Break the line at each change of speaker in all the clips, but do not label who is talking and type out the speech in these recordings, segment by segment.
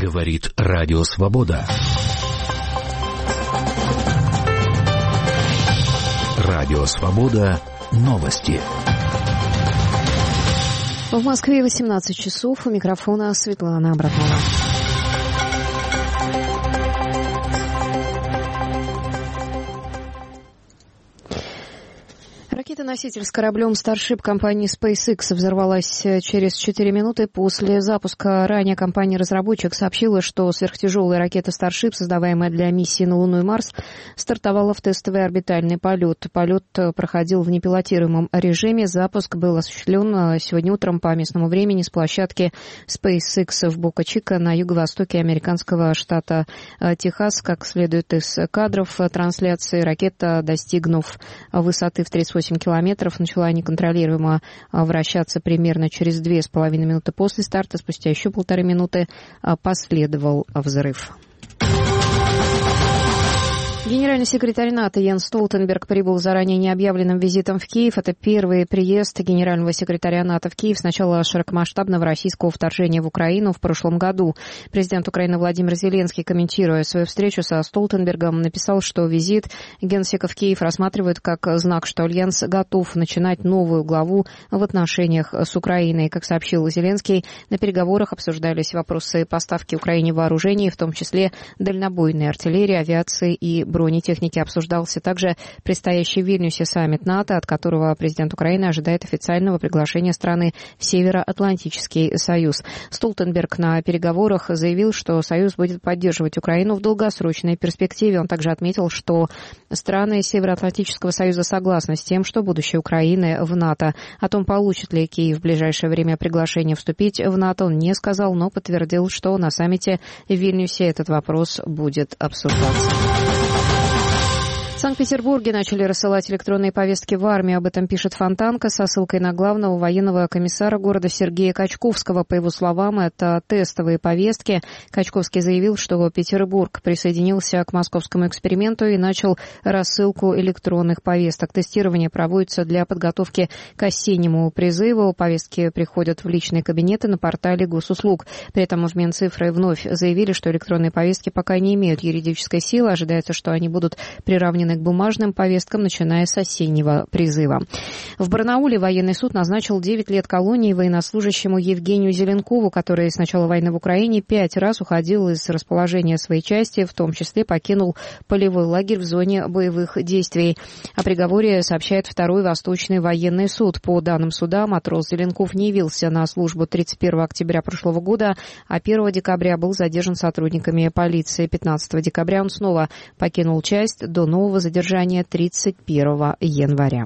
Говорит Радио Свобода. Радио Свобода. Новости.
В Москве 18 часов. У микрофона Светлана Абрамова. Ракета-носитель с кораблем Starship компании SpaceX взорвалась через 4 минуты после запуска. Ранее компания-разработчик сообщила, что сверхтяжелая ракета Starship, создаваемая для миссии на Луну и Марс, стартовала в тестовый орбитальный полет. Полет проходил в непилотируемом режиме. Запуск был осуществлен сегодня утром по местному времени с площадки SpaceX в Бока-Чика на юго-востоке американского штата Техас. Как следует из кадров трансляции, ракета, достигнув высоты в 38 километров, начала неконтролируемо вращаться примерно через 2,5 минуты после старта. Спустя еще 1,5 минуты последовал взрыв. Генеральный секретарь НАТО Йенс Столтенберг прибыл заранее необъявленным визитом в Киев. Это первый приезд генерального секретаря НАТО в Киев с начала широкомасштабного российского вторжения в Украину в прошлом году. Президент Украины Владимир Зеленский, комментируя свою встречу со Столтенбергом, написал, что визит генсека в Киев рассматривают как знак, что Альянс готов начинать новую главу в отношениях с Украиной. Как сообщил Зеленский, на переговорах обсуждались вопросы поставки Украине вооружений, в том числе дальнобойной артиллерии, авиации и бронетехники. Обсуждался также предстоящий в Вильнюсе саммит НАТО, от которого президент Украины ожидает официального приглашения страны в Североатлантический союз. Столтенберг на переговорах заявил, что союз будет поддерживать Украину в долгосрочной перспективе. Он также отметил, что страны Североатлантического союза согласны с тем, что будущее Украины в НАТО. О том, получит ли Киев в ближайшее время приглашение вступить в НАТО, он не сказал, но подтвердил, что на саммите в Вильнюсе этот вопрос будет обсуждаться. В Санкт-Петербурге начали рассылать электронные повестки в армию. Об этом пишет Фонтанка со ссылкой на главного военного комиссара города Сергея Качковского. По его словам, это тестовые повестки. Качковский заявил, что Петербург присоединился к московскому эксперименту и начал рассылку электронных повесток. Тестирование проводится для подготовки к осеннему призыву. Повестки приходят в личные кабинеты на портале госуслуг. При этом в Минцифры вновь заявили, что электронные повестки пока не имеют юридической силы. Ожидается, что они будут приравнены к бумажным повесткам, начиная с осеннего призыва. В Барнауле военный суд назначил 9 лет колонии военнослужащему Евгению Зеленкову, который с начала войны в Украине 5 раз уходил из расположения своей части, в том числе покинул полевой лагерь в зоне боевых действий. О приговоре сообщает Второй Восточный военный суд. По данным суда, матрос Зеленков не явился на службу 31 октября прошлого года, а 1 декабря был задержан сотрудниками полиции. 15 декабря он снова покинул часть до нового задержания 31 января.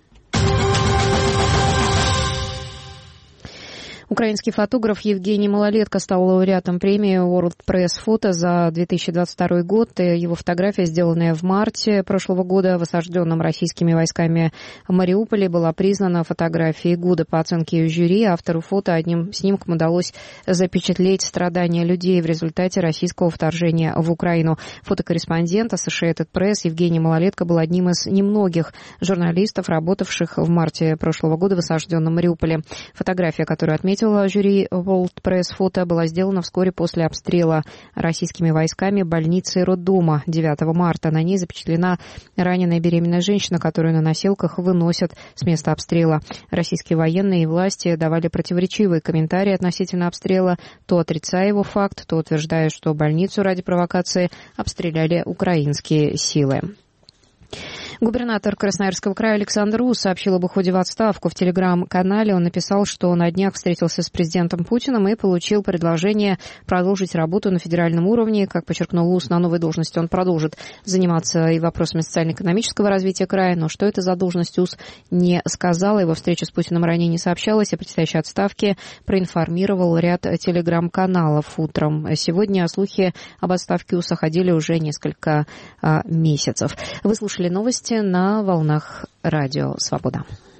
Украинский фотограф Евгений Малолетко стал лауреатом премии World Press Photo за 2022 год. Его фотография, сделанная в марте прошлого года в осажденном российскими войсками Мариуполе, была признана фотографией года. По оценке жюри, автору фото одним снимком удалось запечатлеть страдания людей в результате российского вторжения в Украину. Фотокорреспондент Associated Press Евгений Малолетко был одним из немногих журналистов, работавших в марте прошлого года в осажденном Мариуполе. Фотография, которую отметил жюри World Press Photo, была сделана вскоре после обстрела российскими войсками больницы и роддома 9 марта. На ней запечатлена раненая беременная женщина, которую на носилках выносят с места обстрела. Российские военные и власти давали противоречивые комментарии относительно обстрела, то отрицая его факт, то утверждая, что больницу ради провокации обстреляли украинские силы. Губернатор Красноярского края Александр Ус сообщил об уходе в отставку. В телеграм-канале он написал, что на днях встретился с президентом Путиным и получил предложение продолжить работу на федеральном уровне. Как подчеркнул Ус, на новой должности он продолжит заниматься и вопросами социально-экономического развития края. Но что это за должность, Ус не сказал. Его встреча с Путиным ранее не сообщалась. О предстоящей отставке проинформировал ряд телеграм-каналов утром. Сегодня слухи об отставке Уса ходили уже несколько месяцев. Вы слушали новости на волнах Радио Свобода.